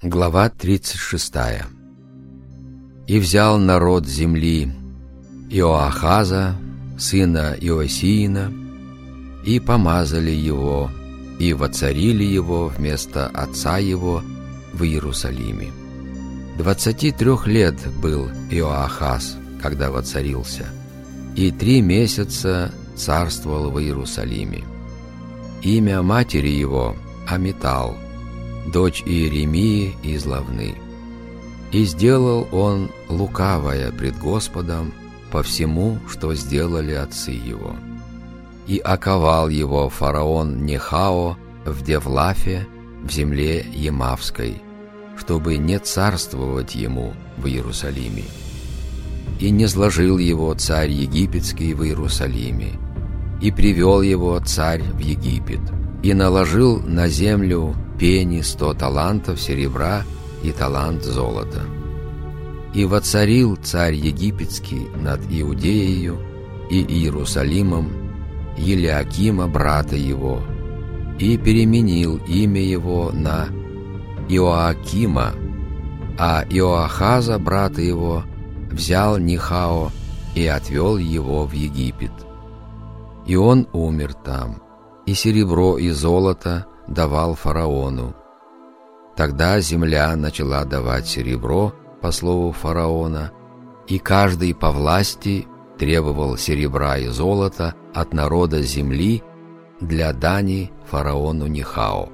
Глава 36. «И взял народ земли Иоахаза, сына Иосиина, и помазали его, и воцарили его вместо отца его в Иерусалиме. 23 лет был Иоахаз, когда воцарился, и 3 месяца царствовал в Иерусалиме. Имя матери его Амитал, дочь Иеремии из Лавны. И сделал он лукавое пред Господом по всему, что сделали отцы его. И оковал его фараон Нехао в Девлафе, в земле Емавской, чтобы не царствовать ему в Иерусалиме. И низложил его царь египетский в Иерусалиме, и привел его царь в Египет, и наложил на землю пени 100 талантов серебра и талант золота. И воцарил царь египетский над Иудеею и Иерусалимом Елиакима, брата его, и переменил имя его на Иоакима, а Иоахаза, брата его, взял Нехао и отвел его в Египет. И он умер там, и серебро и золото давал фараону. Тогда земля начала давать серебро по слову фараона, и каждый по власти требовал серебра и золота от народа земли для дани фараону Нехао.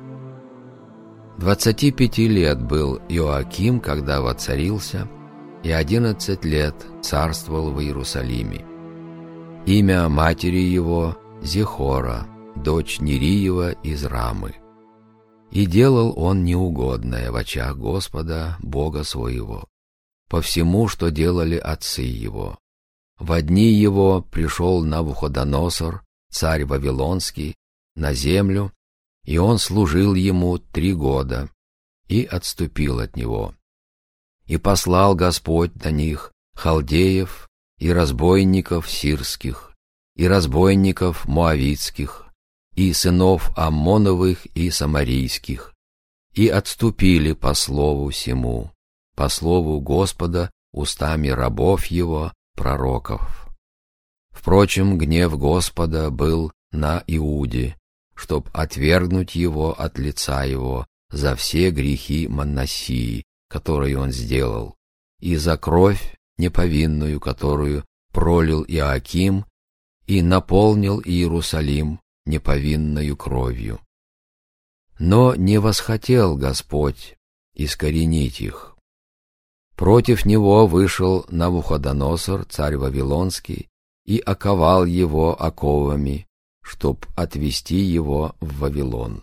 25 лет был Иоаким, когда воцарился, и 11 лет царствовал в Иерусалиме. Имя матери его Зихора, дочь Нериева из Рамы. И делал он неугодное в очах Господа, Бога своего, по всему, что делали отцы его. Во дни его пришел Навуходоносор, царь Вавилонский, на землю, и он служил ему 3 года, и отступил от него. И послал Господь на них халдеев и разбойников сирских, и разбойников моавитских, и сынов Аммоновых и Самарийских, и отступили по слову сему, по слову Господа устами рабов его, пророков. Впрочем, гнев Господа был на Иуде, чтоб отвергнуть его от лица его за все грехи Манассии, которые он сделал, и за кровь неповинную, которую пролил Иоаким, и наполнил Иерусалим неповинною кровью. Но не восхотел Господь искоренить их. Против него вышел Навуходоносор, царь Вавилонский, и оковал его оковами, чтоб отвести его в Вавилон.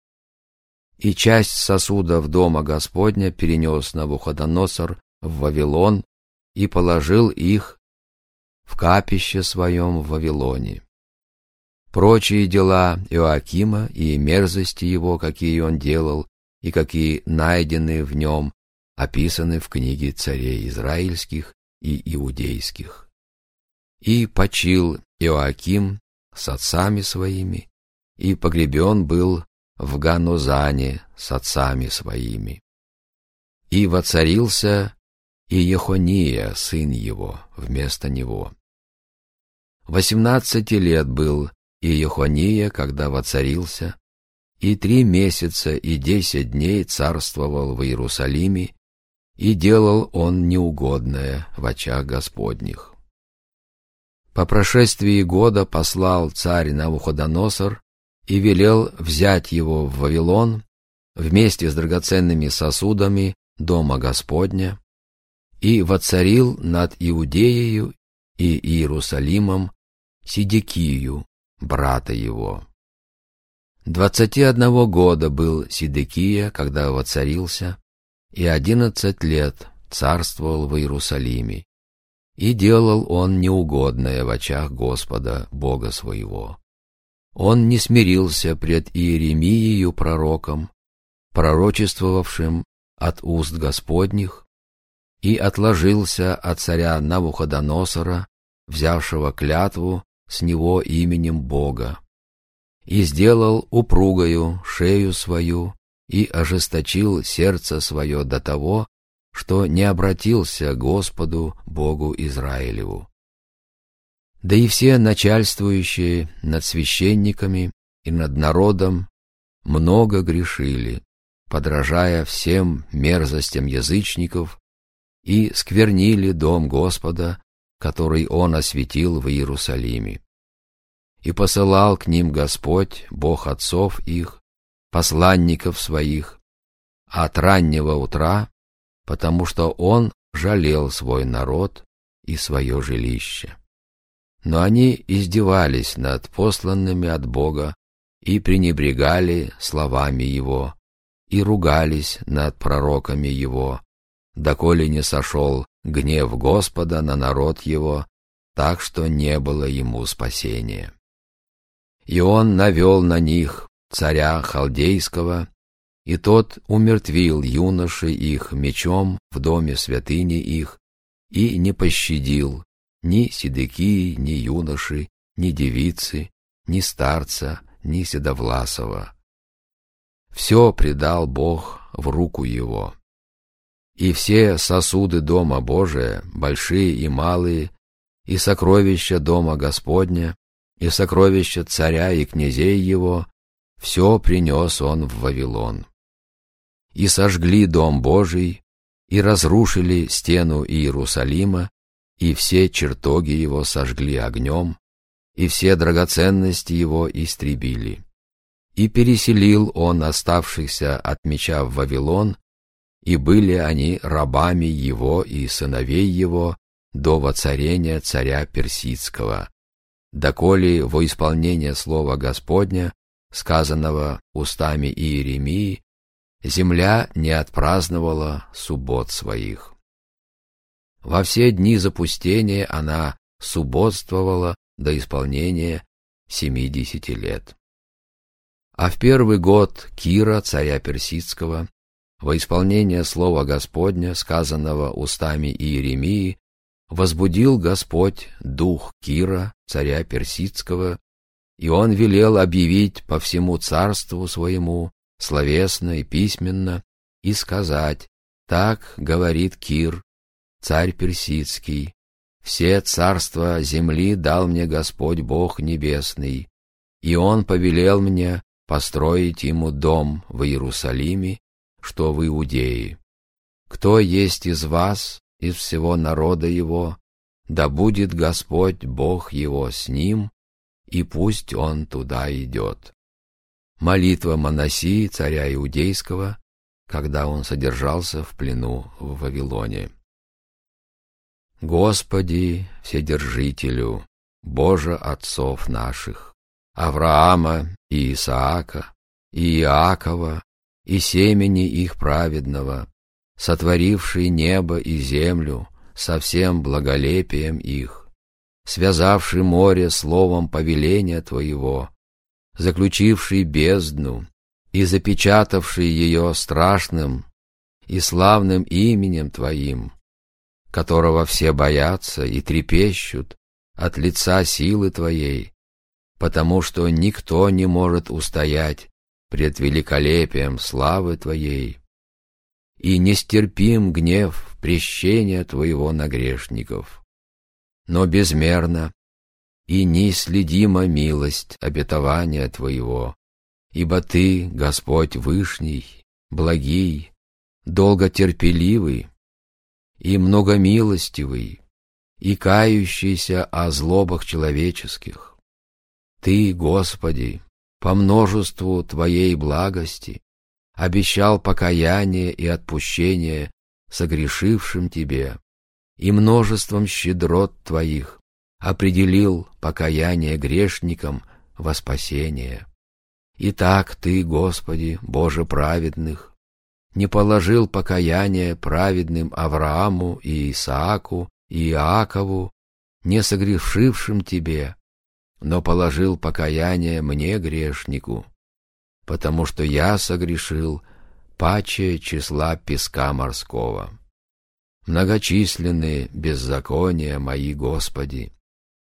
И часть сосудов дома Господня перенес Навуходоносор в Вавилон и положил их в капище своем в Вавилоне. Прочие дела Иоакима и мерзости его, какие он делал, и какие найдены в нем, описаны в книге царей израильских и иудейских. И почил Иоаким с отцами своими, и погребен был в Ганозане с отцами своими. И воцарился и Ехония, сын его, вместо него. 18 лет был и Ехония, когда воцарился, и 3 месяца и 10 дней царствовал в Иерусалиме, и делал он неугодное в очах Господних. По прошествии года послал царь Навуходоносор и велел взять его в Вавилон вместе с драгоценными сосудами дома Господня, и воцарил над Иудеею и Иерусалимом Сидекию, брата его. 21 года был Сидекия, когда воцарился, и 11 лет царствовал в Иерусалиме, и делал он неугодное в очах Господа, Бога своего. Он не смирился пред Иеремиею пророком, пророчествовавшим от уст Господних, и отложился от царя Навуходоносора, взявшего клятву с него именем Бога, и сделал упругою шею свою, и ожесточил сердце свое до того, что не обратился к Господу Богу Израилеву. Да и все начальствующие над священниками и над народом много грешили, подражая всем мерзостям язычников, и сквернили дом Господа, который Он осветил в Иерусалиме. И посылал к ним Господь, Бог отцов их, посланников своих, от раннего утра, потому что Он жалел свой народ и свое жилище. Но они издевались над посланными от Бога и пренебрегали словами Его, и ругались над пророками Его, доколе не сошел гнев Господа на народ Его, так что не было ему спасения. И Он навел на них царя Халдейского, и тот умертвил юношей их мечом в доме святыни их, и не пощадил ни Седекии, ни юноши, ни девицы, ни старца, ни седовласого. Все предал Бог в руку его. И все сосуды дома Божия, большие и малые, и сокровища дома Господня, и сокровища царя и князей его, все принес он в Вавилон. И сожгли дом Божий, и разрушили стену Иерусалима, и все чертоги его сожгли огнем, и все драгоценности его истребили. И переселил он оставшихся от меча в Вавилон, и были они рабами его и сыновей его до воцарения царя Персидского, доколе во исполнение слова Господня, сказанного устами Иеремии, земля не отпраздновала суббот своих. Во все дни запустения она субботствовала до исполнения 70 лет. А в первый год Кира, царя Персидского, во исполнение слова Господня, сказанного устами Иеремии, возбудил Господь дух Кира, царя Персидского, и он велел объявить по всему царству своему, словесно и письменно, и сказать: «Так говорит Кир, царь Персидский, все царства земли дал мне Господь Бог Небесный, и Он повелел мне построить ему дом в Иерусалиме, что в Иудее. Кто есть из вас, из всего народа его, да будет Господь Бог его с ним, и пусть он туда идет». Молитва Манассии, царя Иудейского, когда он содержался в плену в Вавилоне. Господи, Вседержителю, Боже отцов наших, Авраама и Исаака, и Иакова, и семени их праведного, сотворивший небо и землю со всем благолепием их, связавший море словом повеления Твоего, заключивший бездну и запечатавший ее страшным и славным именем Твоим, которого все боятся и трепещут от лица силы Твоей, потому что никто не может устоять пред великолепием славы Твоей, и нестерпим гнев прещения Твоего на грешников, но безмерно и неисследима милость обетования Твоего, ибо Ты, Господь Вышний, благий, долготерпеливый и многомилостивый, и кающийся о злобах человеческих. Ты, Господи, по множеству Твоей благости обещал покаяние и отпущение согрешившим Тебе, и множеством щедрот Твоих определил покаяние грешникам во спасение. Итак, Ты, Господи, Боже праведных, не положил покаяние праведным Аврааму и Исааку и Иакову, не согрешившим Тебе, но положил покаяние мне, грешнику, потому что я согрешил паче числа песка морского. Многочисленны беззакония мои, Господи,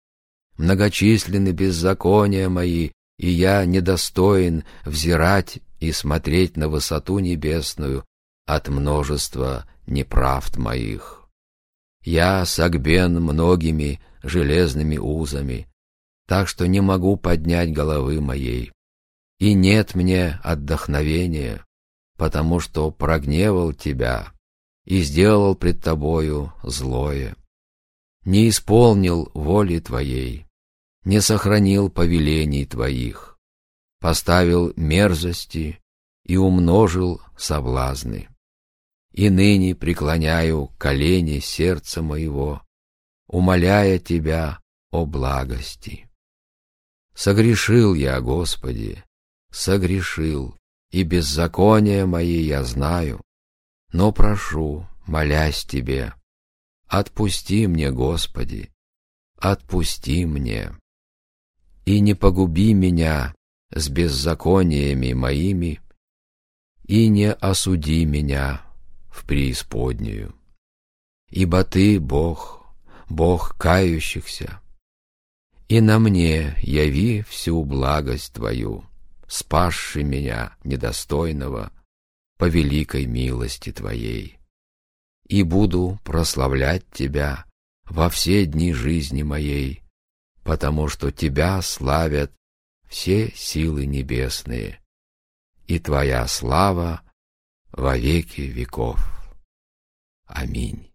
многочисленны беззакония мои, и я недостоин взирать и смотреть на высоту небесную от множества неправд моих. Я согбен многими железными узами, так что не могу поднять головы моей, и нет мне отдохновения, потому что прогневал тебя и сделал пред тобою злое. Не исполнил воли твоей, не сохранил повелений твоих, поставил мерзости и умножил соблазны. И ныне преклоняю колени сердца моего, умоляя тебя о благости. Согрешил я, Господи, согрешил, и беззакония мои я знаю, но прошу, молясь тебе, отпусти мне, Господи, отпусти мне, и не погуби меня с беззакониями моими, и не осуди меня в преисподнюю. Ибо Ты, Бог, Бог кающихся, и на мне яви всю благость Твою, спасши меня, недостойного, по великой милости Твоей. И буду прославлять Тебя во все дни жизни моей, потому что Тебя славят все силы небесные, и Твоя слава во веки веков. Аминь.